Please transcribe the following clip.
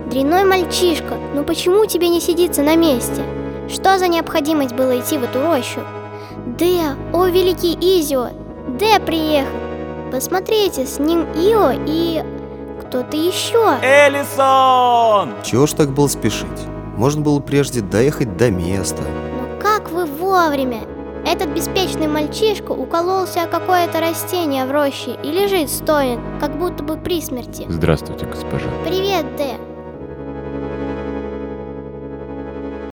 Дрянной мальчишка, ну почему тебе не сидится на месте? Что за необходимость было идти в эту рощу? Деа, о великий Изио, Деа приехал. Посмотрите, с ним Ио и кто-то еще. Элисон! Чего ж так было спешить? Можно было прежде доехать до места. Ну как вы вовремя? Этот беспечный мальчишка укололся о какое-то растение в роще и лежит стоя, как будто бы при смерти. Здравствуйте, госпожа. Привет, Дэ.